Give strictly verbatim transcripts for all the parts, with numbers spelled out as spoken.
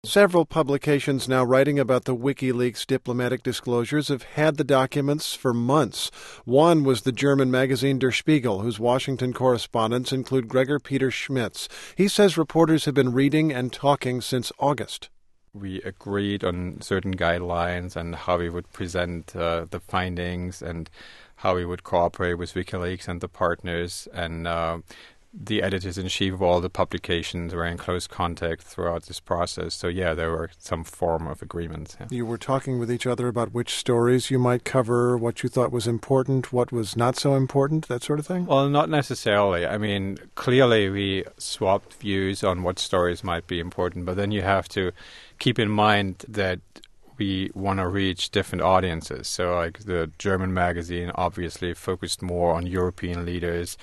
Several publications now writing about the WikiLeaks diplomatic disclosures have had the documents for months. One was the German magazine Der Spiegel, whose Washington correspondents include Gregor Peter Schmitz. He says reporters have been reading and talking since August. We agreed on certain guidelines and how we would present uh, the findings and how we would cooperate with WikiLeaks and the partners, and uh, the editors-in-chief of all the publications were in close contact throughout this process. So, yeah, there were some form of agreements. Yeah. You were talking with each other about which stories you might cover, what you thought was important, what was not so important, that sort of thing? Well, not necessarily. I mean, clearly we swapped views on what stories might be important, but then you have to keep in mind that we want to reach different audiences. So, like the German magazine obviously focused more on European leaders.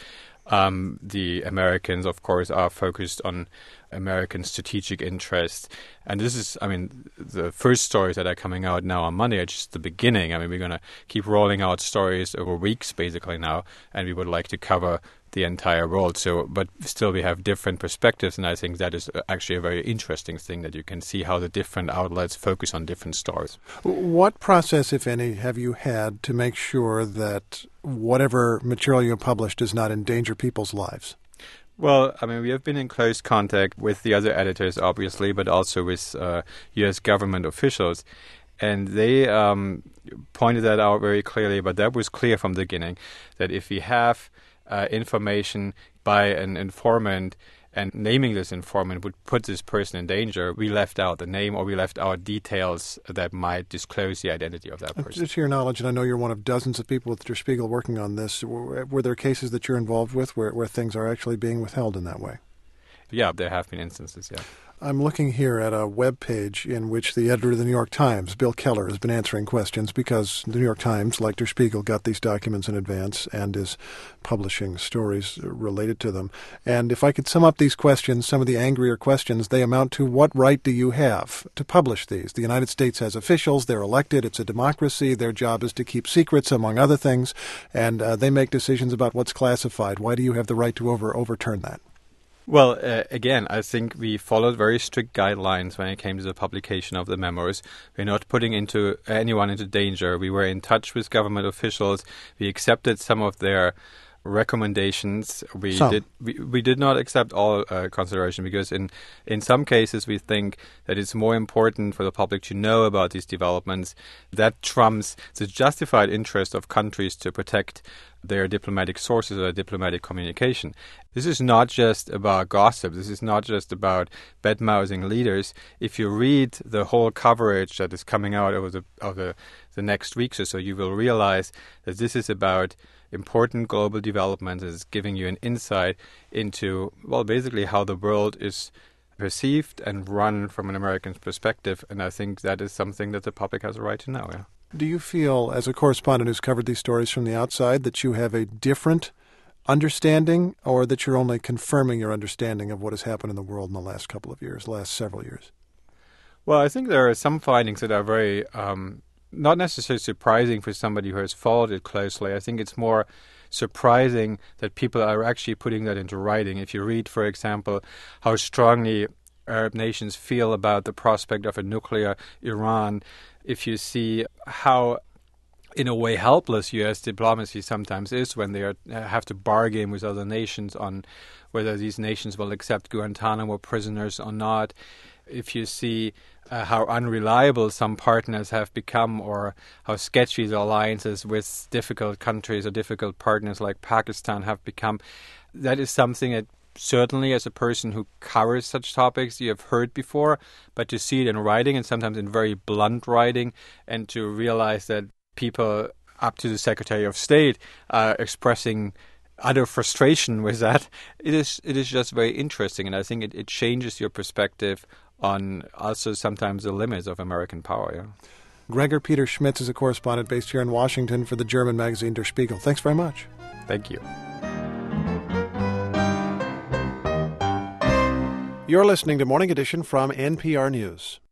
Um, the Americans, of course, are focused on American strategic interests. And this is, I mean, the first stories that are coming out now on Monday are just the beginning. I mean, we're going to keep rolling out stories over weeks, basically, now, and we would like to cover the entire world. So, but still we have different perspectives, and I think that is actually a very interesting thing, that you can see how the different outlets focus on different stories. What process, if any, have you had to make sure that whatever material you publish does not endanger people's lives? Well, I mean, we have been in close contact with the other editors, obviously, but also with uh, U S government officials. And they um, pointed that out very clearly, but that was clear from the beginning, that if we have uh, information by an informant and naming this informant would put this person in danger, we left out the name or we left out details that might disclose the identity of that person. To your knowledge, and I know you're one of dozens of people with Der Spiegel working on this, were, were there cases that you're involved with where, where things are actually being withheld in that way? Yeah, there have been instances, yeah. I'm looking here at a web page in which the editor of the New York Times, Bill Keller, has been answering questions because the New York Times, like Der Spiegel, got these documents in advance and is publishing stories related to them. And if I could sum up these questions, some of the angrier questions, they amount to: what right do you have to publish these? The United States has officials. They're elected. It's a democracy. Their job is to keep secrets, among other things, and uh, they make decisions about what's classified. Why do you have the right to over overturn that? Well, uh, again, I think we followed very strict guidelines when it came to the publication of the memos. We're not putting into anyone into danger. We were in touch with government officials. We accepted some of their recommendations. We some. did we, we did not accept all uh, consideration, because in, in some cases we think that it's more important for the public to know about these developments. That trumps the justified interest of countries to protect their diplomatic sources or diplomatic communication. This is not just about gossip. This is not just about bad-mouthing leaders. If you read the whole coverage that is coming out over the over the, the next weeks or so, you will realize that this is about important global developments. It's giving you an insight into, well, basically how the world is perceived and run from an American perspective. And I think that is something that the public has a right to know, yeah. Do you feel, as a correspondent who's covered these stories from the outside, that you have a different understanding, or that you're only confirming your understanding of what has happened in the world in the last couple of years, last several years? Well, I think there are some findings that are very um, not necessarily surprising for somebody who has followed it closely. I think it's more surprising that people are actually putting that into writing. If you read, for example, how strongly Arab nations feel about the prospect of a nuclear Iran, if you see how, in a way, helpless U S diplomacy sometimes is when they are, have to bargain with other nations on whether these nations will accept Guantanamo prisoners or not, if you see uh, how unreliable some partners have become, or how sketchy the alliances with difficult countries or difficult partners like Pakistan have become, that is something that certainly, as a person who covers such topics, you have heard before, but to see it in writing, and sometimes in very blunt writing, and to realize that people up to the Secretary of State are expressing utter frustration with that, it is it is just very interesting, and I think it, it changes your perspective on also sometimes the limits of American power. Yeah. Gregor Peter Schmitz is a correspondent based here in Washington for the German magazine Der Spiegel. Thanks very much. Thank you. You're listening to Morning Edition from N P R News.